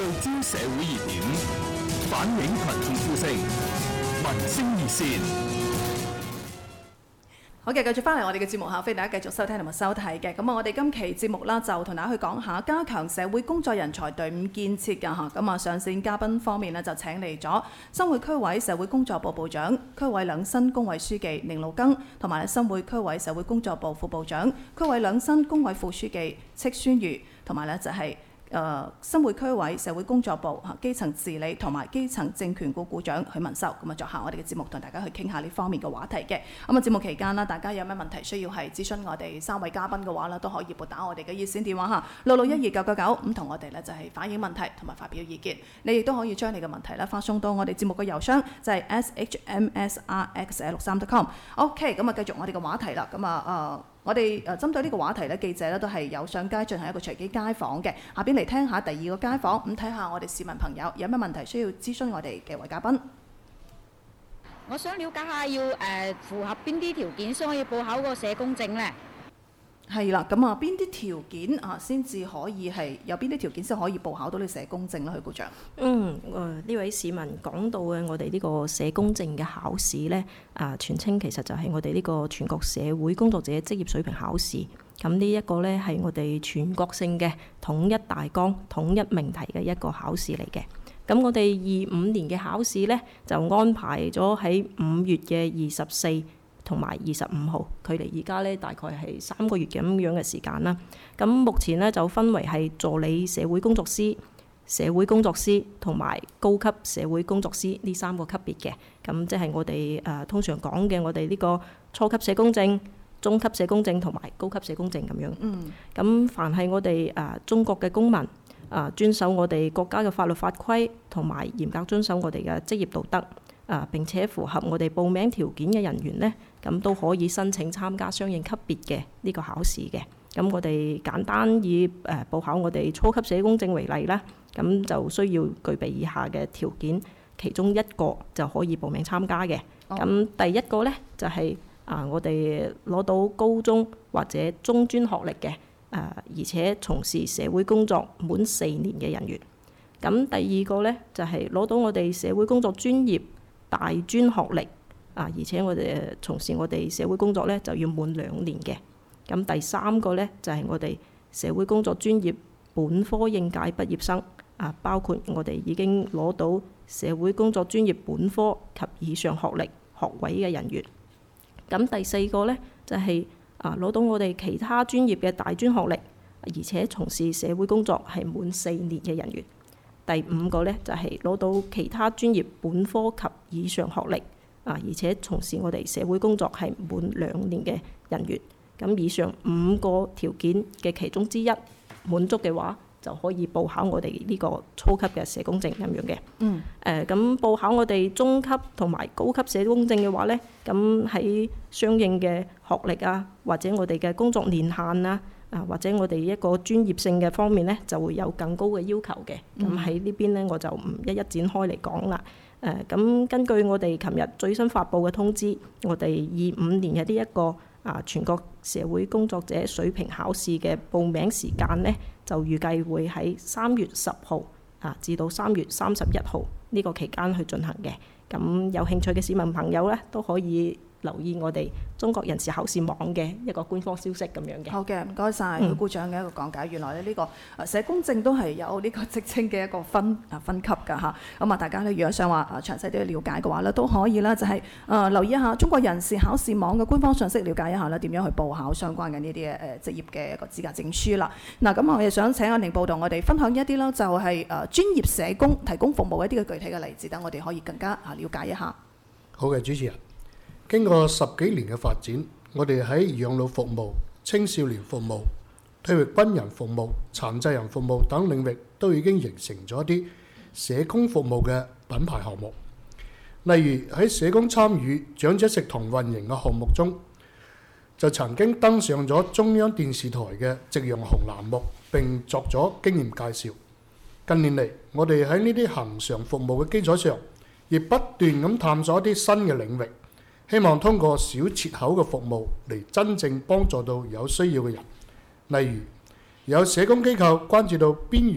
聚焦社會熱點，反映群眾呼聲，民聲熱線。 好嘅，繼續翻嚟我哋嘅節目下，歡迎大家繼續收聽同埋收睇嘅。咁我哋今期節目啦，就同大家去講下加強社會工作人才隊伍建設㗎嚇。咁上線嘉賓方面呢，就請嚟咗新會區委社會工作部部長、區委兩新工委書記寧路庚，同埋新會區委社會工作部副部長、區委兩新工委副書記戚宣瑜，同埋呢就係新會區委社會工作部基層治理同埋基層政權股股長許文秀，咁作下我哋嘅節目，同大家去傾下呢方面嘅話題嘅。咁節目期間啦，大家有咩問題需要係諮詢我哋3位嘉賓嘅話啦，都可以撥打我哋嘅熱線電話嚇6612999，咁同我哋呢就係反映問題同埋發表意見。你亦都可以將你嘅問題咧發送到我哋節目嘅郵箱，就係 shmsrx@63.com。OK， 咁繼續我哋嘅話題啦。咁我哋針對呢個話題咧，記者咧都係有上街進行一個隨機街訪嘅。下邊嚟聽下第二個街訪，咁睇下我哋市民朋友有咩問題需要諮詢我哋嘅位嘉賓。 我想了解下要符合邊啲條件先可以報考個社工證呢？ 係啦，咁邊啲條件先至可以係有邊啲條件先可以報考到呢個社工證咧？許股長。 呢位市民講到嘅我哋呢個社工證嘅考試呢，全稱其實就係我哋呢個全國社會工作者職業水平考試。咁呢一個呢係我哋全國性嘅統一大綱、統一命題嘅一個考試嚟嘅。咁我哋25年嘅考試呢，就安排咗喺5月嘅24同埋25號，距離而家呢大概係3個月咁樣嘅時間啦。咁目前呢，就分為係助理社會工作師、社會工作師同埋高級社會工作師呢3個級別嘅。咁即係我哋通常講嘅我哋呢個初級社工證、中級社工證同埋高級社工證咁樣。咁凡係我哋中國嘅公民遵守我哋國家嘅法律法規同埋嚴格遵守我哋嘅職業道德並且符合我哋報名條件嘅人員呢，咁都可以申請參加相應級別嘅呢個考試嘅。咁我哋簡單以報考我哋初級社工證為例啦，咁就需要具備以下嘅條件，其中一個就可以報名參加嘅。咁第一個呢，就係我哋攞到高中或者中專學歷嘅而且從事社會工作滿4年嘅人員。咁第二個呢，就係攞到我哋社會工作專業大專學歷而且我哋從事我哋社會工作呢，就要滿2年嘅。咁第三個呢，就係我哋社會工作專業本科應屆畢業生包括我哋已經攞到社會工作專業本科及以上學歷學位嘅人員。咁第四個呢，就係攞到我哋其他專業嘅大專學歷，而且從事社會工作係滿4年嘅人員。第5個呢，就係攞到其他專業本科及以上學歷而且從事我哋社會工作係滿2年嘅人員。咁以上5個條件嘅其中之一滿足嘅話，就可以報考我哋呢個初級嘅社工證咁樣嘅。咁報考我哋中級同埋高級社工證嘅話呢，咁喺相應嘅學歷或者我哋嘅工作年限或者我哋一個專業性嘅方面呢，就會有更高嘅要求嘅。咁喺呢邊呢，我就唔一一展開嚟講啦。咁根據我哋琴日最新發布嘅通知，我哋25年嘅呢一個全國社會工作者水平考試嘅報名時間呢，就預計會喺3月10號至到3月31號呢個期間去進行嘅。咁有興趣嘅市民朋友呢，都可以留意我哋中國人事考試網嘅一個官方消息咁樣嘅。 好嘅，唔該晒許股長嘅一個講解。原來呢個社工證都係有呢個職稱嘅一個分級㗎嚇。咁大家咧，如果想話詳細啲去了解嘅話咧，都可以啦，就係留意一下中國人事考試網嘅官方信息，了解一下咧點樣去報考相關嘅呢啲職業嘅一個資格證書啦。嗱，咁我哋想請阿寧部同我哋分享一啲啦，就係專業社工提供服務一啲嘅具體嘅例子，等我哋可以更加了解一下。 好嘅，主持人。經過10幾年嘅發展，我哋喺養老服務、青少年服務、退役軍人服務、殘疾人服務等領域都已經形成咗一啲社工服務嘅品牌項目。例如喺社工參與長者食堂運營嘅項目中，就曾經登上咗中央電視台嘅夕陽紅欄目，並作咗經驗介紹。近年嚟，我哋喺呢啲恆常服務嘅基礎上，亦不斷咁探索一啲新嘅領域。希望通過小切口嘅服務嚟真正幫助到有需要嘅人，例如有社工機構關注到邊緣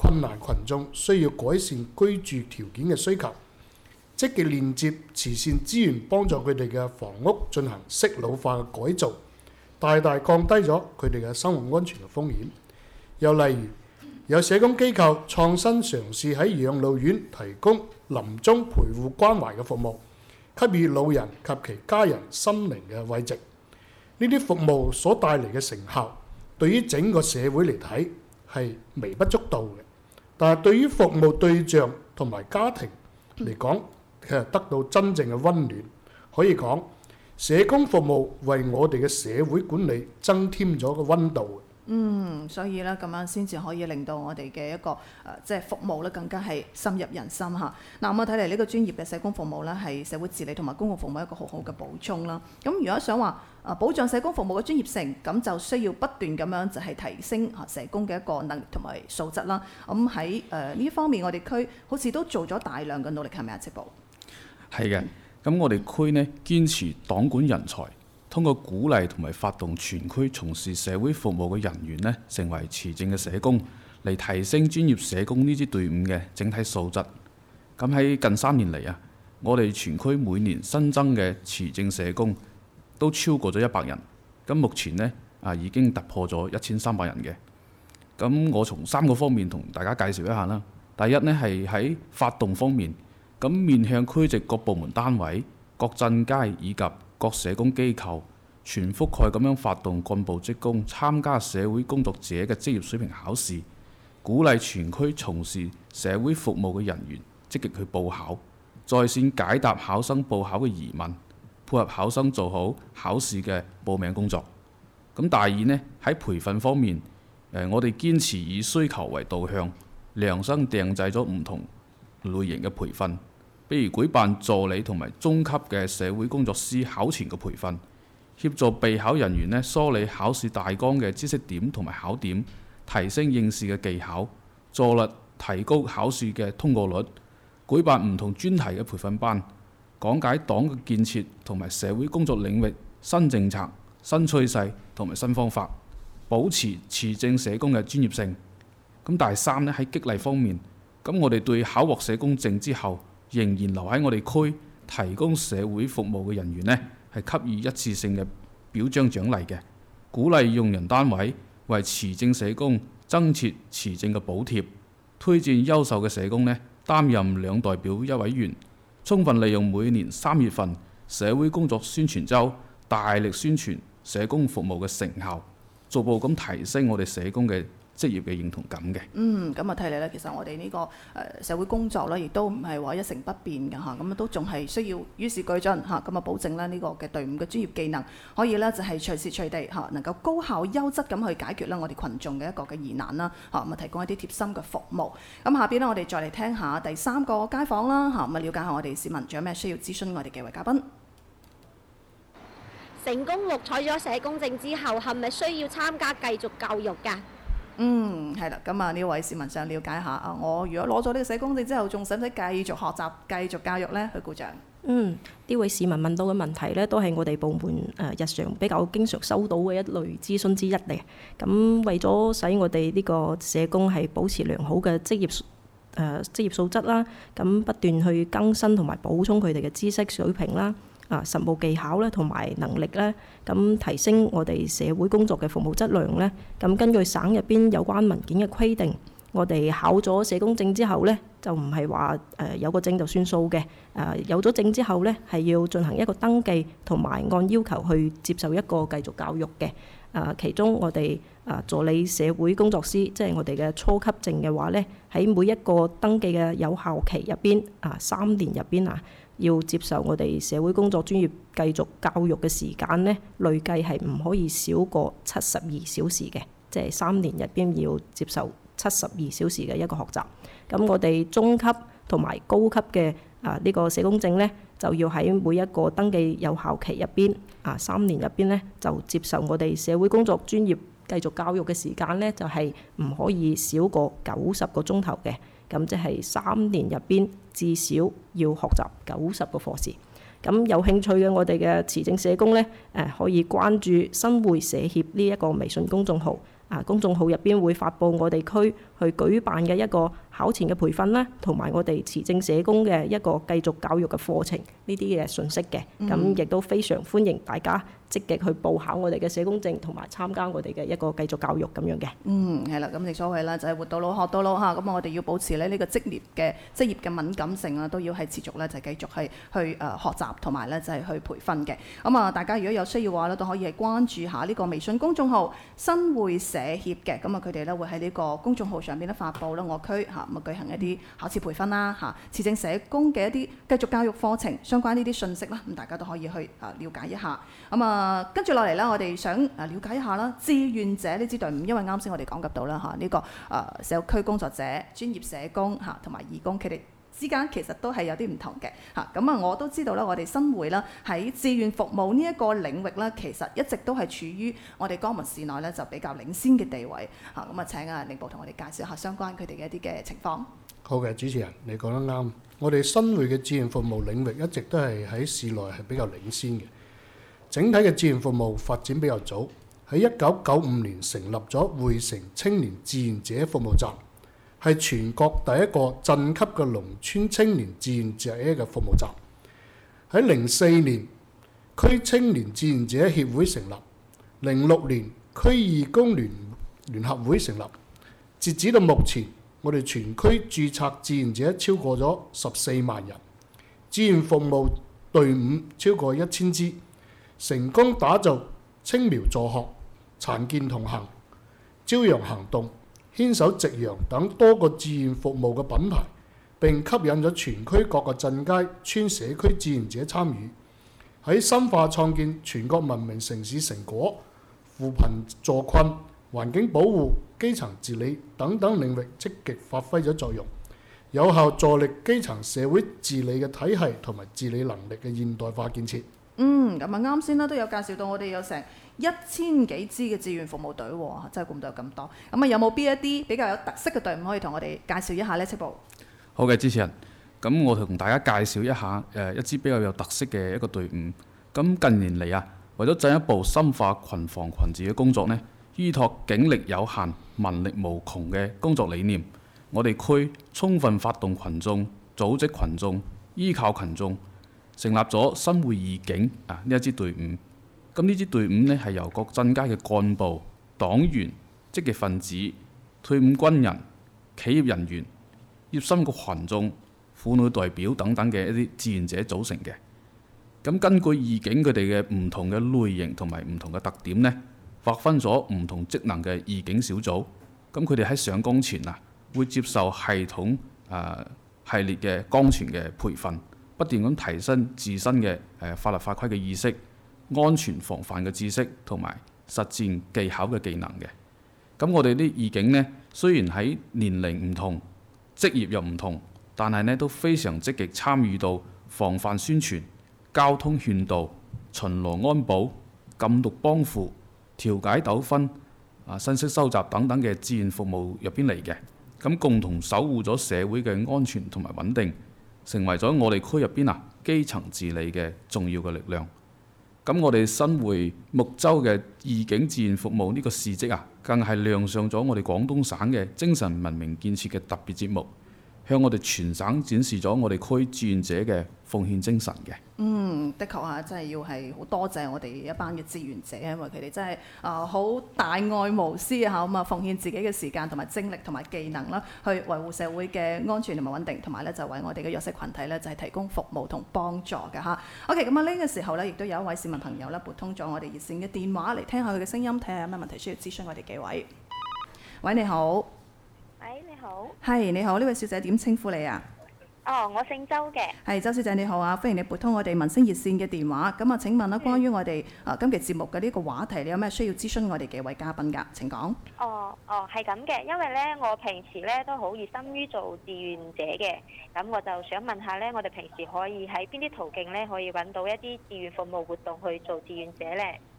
困難群眾需要改善居住條件嘅需求，積極連接慈善資源，幫助佢哋嘅房屋進行適老化嘅改造，大大降低咗佢哋嘅生活安全嘅風險。又例如，有社工機構創新嘗試喺養老院提供臨終陪護關懷嘅服務，給予老人及其家人心靈嘅慰藉。呢啲服務所帶嚟嘅成效，對於整個社會嚟睇係微不足道嘅，但係對於服務對象同埋家庭嚟講，佢係得到真正嘅溫暖。可以講，社工服務為我哋嘅社會管理增添咗個溫度。 所以咧咁樣先至可以令到我哋嘅一個即係服務咧更加係深入人心嚇。嗱，咁我睇嚟呢個專業嘅社工服務咧係社會治理同埋公共服務一個好好嘅補充啦。咁如果想話保障社工服務嘅專業性，咁就需要不斷咁樣就係提升社工嘅一個能力同埋素質啦。咁喺呢方面，我哋區好似都做咗大量嘅努力，係咪啊？職部係嘅。咁我哋區呢堅持黨管人才，通過鼓勵同埋發動全區從事社會服務嘅人員呢，成為持證嘅社工，嚟提升專業社工呢支隊伍嘅整體素質。咁喺近3年嚟啊，我哋全區每年新增嘅持證社工都超過咗100人。咁目前呢已經突破咗1300人嘅。咁我從3個方面同大家介紹一下啦。第一呢係喺發動方面，咁面向區籍各部門單位、各鎮街以及各社工機構，全覆蓋咁樣發動幹部職工參加社會工作者嘅職業水平考試，鼓勵全區從事社會服務嘅人員積極去報考，在線解答考生報考嘅疑問，配合考生做好考試嘅報名工作。咁第二呢，喺培訓方面，我哋堅持以需求為導向，量身訂製咗唔同類型嘅培訓，比如舉辦助理同埋中級嘅社會工作師考前嘅培訓，協助備考人員梳理考試大綱嘅知識點同埋考點，提升應試嘅技巧，助力提高考試嘅通過率。舉辦唔同專題嘅培訓班，講解黨嘅建設同埋社會工作領域新政策、新趨勢同埋新方法，保持持證社工嘅專業性。咁第三呢，喺激勵方面，咁我哋對考獲社工證之後仍然留喺我哋區提供社會服務嘅人員呢，係給予一次性嘅表彰獎勵嘅，鼓勵用人單位為持證社工增設持證嘅補貼，推薦優秀嘅社工呢擔任2代表1委員，充分利用每年3月份社會工作宣傳週，大力宣傳社工服務嘅成效，逐步咁提升我哋社工嘅職業嘅認同感嘅。 咁啊睇嚟咧，其實我哋呢個社會工作咧，亦都唔係話一成不變嘅嚇，咁都仲係需要與時俱進嚇，咁啊保證咧呢個嘅隊伍嘅專業技能可以咧就係隨時隨地嚇能夠高效優質咁去解決咧我哋群眾嘅一個嘅疑難啦嚇，咁啊提供一啲貼心嘅服務。咁下邊呢，我哋再嚟聽下第3個街訪啦嚇，咁啊了解下我哋市民仲有咩需要諮詢我哋嘅位嘉賓。 成功錄取咗社工證之後，係咪需要參加繼續教育㗎？ 係啦，咁啊呢位市民想了解下啊，我如果攞咗呢個社工證之後，仲使唔使繼續學習、繼續教育呢？許股長。 呢位市民問到嘅問題呢，都係我哋部門日常比較經常收到嘅一類諮詢之一嚟。咁為咗使我哋呢個社工係保持良好嘅職業素質啦，咁不斷去更新同埋補充佢哋嘅知識水平啦。實務技巧咧，同埋能力咧，咁提升我哋社會工作嘅服務質量咧。咁根據省入邊有關文件嘅規定，我哋考咗社工證之後咧，就唔係話有個證就算數嘅。有咗證之後咧，係要進行一個登記，同埋按要求去接受一個繼續教育嘅。其中我哋助理社會工作師，即係我哋嘅初級證嘅話咧，喺每一個登記嘅有效期入邊3年入邊要接受我哋社會工作專業繼續教育嘅時間呢，累計係唔可以少過72小時嘅，即係3年入邊要接受72小時嘅一個學習。咁我哋中級同埋高級嘅呢個社工證呢，就要喺每一個登記有效期入邊3年入邊呢，就接受我哋社會工作專業繼續教育嘅時間呢，就係唔可以少過90個鐘頭嘅。咁即係3年入邊至少要學習90個課時。咁有興趣嘅我哋嘅持證社工呢，可以關注新會社協呢一個微信公眾號， 公眾號入邊會發布我哋區去舉辦嘅一個考前嘅培訓啦，同埋我哋持證社工嘅一個繼續教育嘅課程呢啲嘅信息嘅。咁亦都非常歡迎大家積極去報考我哋嘅社工證，同埋參加我哋嘅一個繼續教育咁樣嘅。 係啦，咁正所謂啦，就係活到老學到老嚇。咁我哋要保持咧呢個職業嘅敏感性啊，都要係持續咧就係繼續係去學習同埋咧就係去培訓嘅。咁啊，大家如果有需要嘅話咧，都可以係關注下呢個微信公眾號新會社協嘅。咁啊，佢哋咧會喺呢個公眾號上邊咧發布啦我區嚇咁啊舉行一啲考試培訓啦嚇，持證社工嘅一啲繼續教育課程相關呢啲信息啦，咁大家都可以去了解一下。咁啊，跟住落嚟啦，我哋想了解一下啦，志願者呢支隊伍，因為啱先我哋講及到啦嚇呢個社區工作者、專業社工嚇同埋義工，佢哋之間其實都係有啲唔同嘅嚇。咁啊，我都知道啦，我哋新會啦喺志願服務呢一個領域啦，其實一直都係處於我哋江門市內咧就比較領先嘅地位嚇。咁啊，請寧部同我哋介紹下相關佢哋嘅一啲嘅情況。 好嘅，主持人，你講得啱。我哋新會嘅志願服務領域一直都係喺市內係比較領先嘅。整體嘅志願服務發展比較早，喺1995年成立咗會城青年志願者服務站，係全國第一個鎮級嘅農村青年志願者嘅服務站。喺04年，區青年志願者協會成立；06年，區義工聯合會成立。截止到目前，我哋全區註冊志願者超過咗14萬人，志願服務隊伍超過1000支，成功打造青苗助學、殘健同行、朝陽行動、牽手夕陽等多個志願服務嘅品牌，並吸引咗全區各個鎮街村社區志願者參與，喺深化創建全國文明城市成果、扶貧助困、環境保護、基層治理等等領域積極發揮咗作用，有效助力基層社會治理嘅體系同埋治理能力嘅現代化建設。 咁啊啱先啦，都有介紹到我哋有成1000幾支嘅志願服務隊喎，真係估唔到有咁多。咁啊，有冇邊一啲比較有特色嘅隊伍可以同我哋介紹一下呢？戚部。 好嘅，主持人。咁我同大家介紹一下一支比較有特色嘅一個隊伍。咁近年嚟啊，為咗進一步深化群防群治嘅工作呢，依託警力有限、民力無窮嘅工作理念，我哋區充分發動群眾、組織群眾、依靠群眾，成立咗新會義警呢一支隊伍。咁呢支隊伍呢係由各鎮街嘅幹部、黨員、積極分子、退伍軍人、企業人員、熱心嘅群眾、婦女代表等等嘅一啲志願者組成嘅。咁根據義警佢哋嘅唔同嘅類型同埋唔同嘅特點呢，劃分咗唔同職能嘅義警小組。咁佢哋喺上崗前會接受系統系列嘅崗前嘅培訓，不斷咁提升自身嘅法律法規嘅意識、安全防範嘅知識同埋實戰技巧嘅技能嘅。咁我哋啲義警呢，雖然喺年齡唔同、職業又唔同，但係呢都非常積極參與到防範宣傳、交通勸導、巡邏安保、禁毒幫扶、調解糾紛、信息收集等等嘅志願服務入邊嚟嘅。咁共同守護咗社會嘅安全同埋穩定，成為咗我哋區入邊基層治理嘅重要嘅力量。咁我哋新會睦州嘅義警志願服務呢個事蹟更係亮相咗我哋廣東省嘅精神文明建設嘅特別節目，向我哋全省展示咗我哋區志願者嘅奉獻精神嘅。 的確真係要係好多謝我哋一班嘅志願者，因為佢哋真係好大愛無私咁啊，奉獻自己嘅時間同埋精力同埋技能啦，去維護社會嘅安全同埋穩定，同埋咧就為我哋嘅弱勢群體咧就係提供服務同幫助嘅嚇。OK，咁呢個時候咧，亦都有一位市民朋友咧撥通咗我哋熱線嘅電話嚟聽下佢嘅聲音，睇下有咩問題需要諮詢我哋幾位。喂，你好。 喂，你好。 係，你好，呢位小姐點稱呼你啊？ 我姓周嘅。 係，周小姐你好啊，歡迎你撥通我哋民聲熱線嘅電話。咁啊，請問關於我哋今期節目嘅呢個話題，你有咩需要諮詢我哋幾位嘉賓㗎？請講。 係咁嘅，因為咧我平時咧都好熱心於做志願者嘅，咁我就想問下咧，我哋平時可以喺邊啲途徑咧可以揾到一啲志願服務活動去做志願者咧？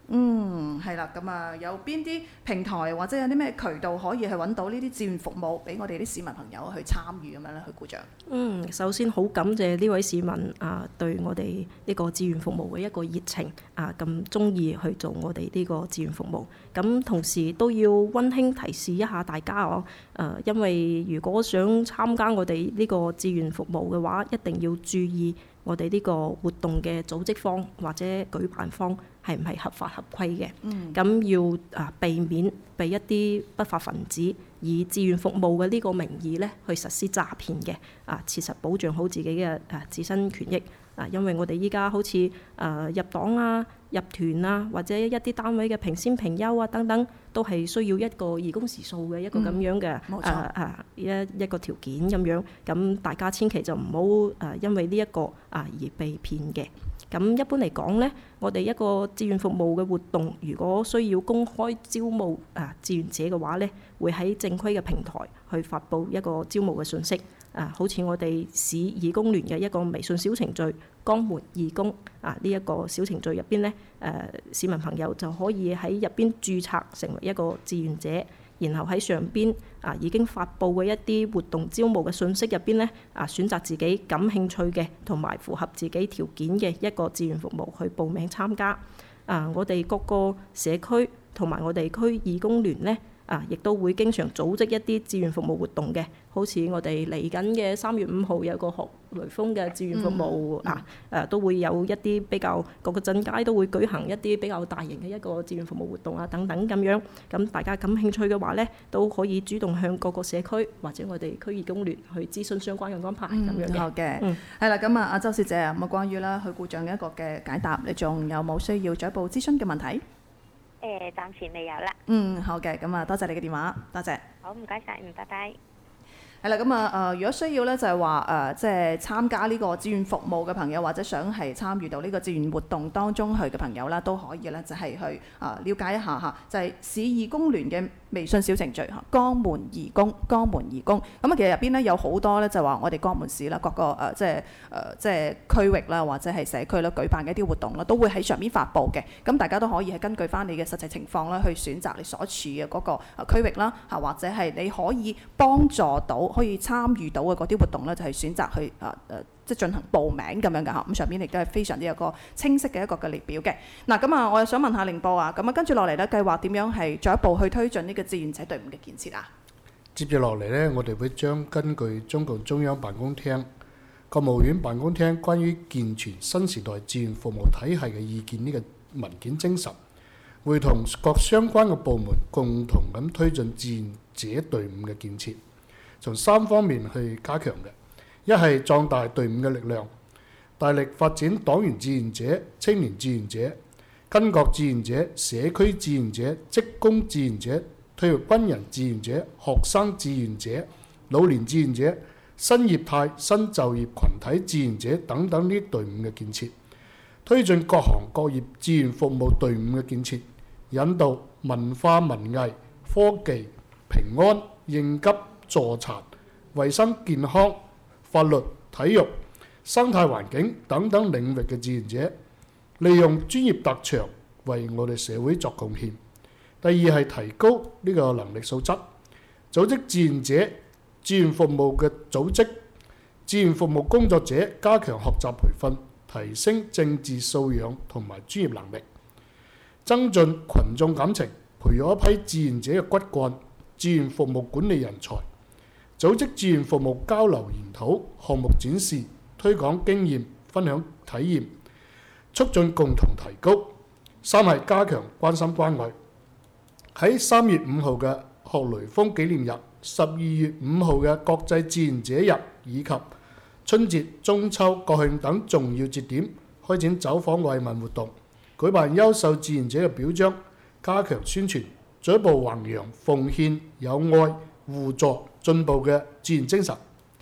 係啦，咁啊有邊啲平台或者有啲咩渠道可以去揾到呢啲志願服務俾我哋啲市民朋友去參與咁樣咧？去鼓掌。 首先好感謝呢位市民對我哋呢個志願服務嘅一個熱情咁中意去做我哋呢個志願服務。咁同時都要溫馨提示一下大家因為如果想參加我哋呢個志願服務嘅話，一定要注意我哋呢個活動嘅組織方或者舉辦方係唔係合法合規嘅。咁要避免被一啲不法分子以志願服務嘅呢個名義咧去實施詐騙嘅。切實保障好自己嘅自身權益。因為我哋依家好似入黨入團或者一啲單位嘅評先評優等等，都係需要一個義工時數嘅一個咁樣嘅一個條件咁樣。咁大家千祈就唔好因為呢一個而被騙嘅。咁一般嚟講呢，我哋一個志願服務嘅活動，如果需要公開招募志願者嘅話呢，會喺正規嘅平台去發布一個招募嘅信息。好似我哋市義工聯嘅一個微信小程序江門義工呢一個小程序入邊呢，市民朋友就可以喺入邊註冊成為一個志願者，然後喺上邊已經發布嘅一啲活動招募嘅信息入邊呢，選擇自己感興趣嘅同埋符合自己條件嘅一個志願服務去報名參加。我哋各個社區同埋我哋區義工聯呢，亦都會經常組織一啲志願服務活動嘅，好似我哋嚟緊嘅3月5號有個學雷鋒嘅志願服務都會有一啲比較各個鎮街都會舉行一啲比較大型嘅一個志願服務活動等等咁樣。咁大家感興趣嘅話呢，都可以主動向各個社區或者我哋區義工聯去諮詢相關嘅安排咁樣嘅。 好嘅，係啦，咁阿周小姐咁關於啦許股長嘅一個嘅解答，你仲有冇需要進一步諮詢嘅問題？ 暫時未有啦。 好嘅，咁多謝你嘅電話，多謝。 好，唔該晒，拜拜。 係啦，咁如果需要咧，就係話即係參加呢個志願服務嘅朋友，或者想係參與到呢個志願活動當中去嘅朋友啦，都可以咧，就係去了解一下嚇，就係市義工聯嘅微信小程序江門義工。咁其實入邊咧有好多咧，就話我哋江門市啦，各個即係區域啦，或者係社區啦舉辦嘅一啲活動啦，都會喺上面發布嘅。咁大家都可以係根據翻你嘅實際情況啦，去選擇你所處嘅嗰個區域啦，或者係你可以幫助到，可以參與到嘅嗰啲活動咧，就係選擇去即係進行報名咁樣嘅嚇。咁上邊亦都係非常之有個清晰嘅一個嘅列表嘅。嗱，咁我又想問下凌波咁跟住落嚟咧，計劃點樣係進一步去推進呢個志願者隊伍嘅建設啊？ 接住落嚟呢，我哋會將根據中共中央辦公廳、國務院辦公廳關於健全新時代志願服務體系嘅意見呢個文件精神，會同各相關嘅部門共同咁推進志願者隊伍嘅建設，從3方面去加強嘅。一係壯大隊伍嘅力量，大力發展黨員志願者、青年志願者、巾幗志願者、社區志願者、職工志願者、退役軍人志願者、學生志願者、老年志願者、新業態、新就業群體志願者等等呢啲隊伍嘅建設，推進各行各業志願服務隊伍嘅建設，引導文化文藝、科技、平安、應急、助殘、衛生健康、法律、體育、生態環境等等領域嘅志願者，利用專業特長為我哋社會作貢獻。第二係提高呢個能力素質，組織志願者、志願服務嘅組織、志願服務工作者加強學習培訓，提升政治素養同埋專業能力，增進群眾感情，培養一批志願者嘅骨幹、志願服務管理人才。組織志願服務交流研討、項目展示、推廣經驗、分享體驗，促進共同提高。3係加強關心關愛。喺3月5號嘅學雷鋒紀念日、12月5號嘅國際志願者日以及春節、中秋、國慶等重要節點，開展走訪慰問活動，舉辦優秀志願者嘅表彰，加強宣傳，進一步弘揚奉獻、有愛、互助、進步嘅志願精神。主持人。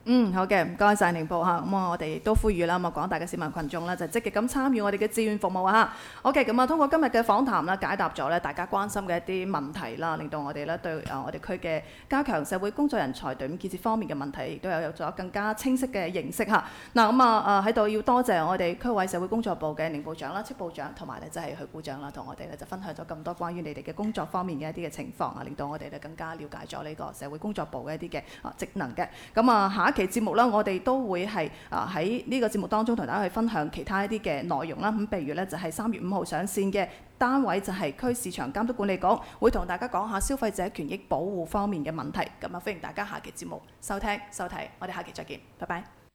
好嘅，唔該晒寧報嚇。咁我哋亦都呼籲啦，咁廣大嘅市民群眾咧就積極咁參與我哋嘅志願服務啊嚇。OK，咁通過今日嘅訪談啦，解答咗咧大家關心嘅一啲問題啦，令到我哋咧對我哋區嘅加強社會工作人才隊伍建設方面嘅問題，亦都有咗更加清晰嘅認識嚇。嗱咁喺度要多謝我哋區委社會工作部嘅寧部長啦、戚部長同埋咧就係許股長啦，同我哋咧就分享咗咁多關於你哋嘅工作方面嘅一啲嘅情況啊，令到我哋咧更加了解咗呢個社會工作部嘅一啲嘅職能嘅。咁下一期節目啦，我哋都會係喺呢個節目當中同大家去分享其他一啲嘅內容啦。咁譬如咧就係3月5號上線嘅單位就係區市場監督管理局，會同大家講下消費者權益保護方面嘅問題。咁歡迎大家下期節目收聽收睇，我哋下期再見，拜拜。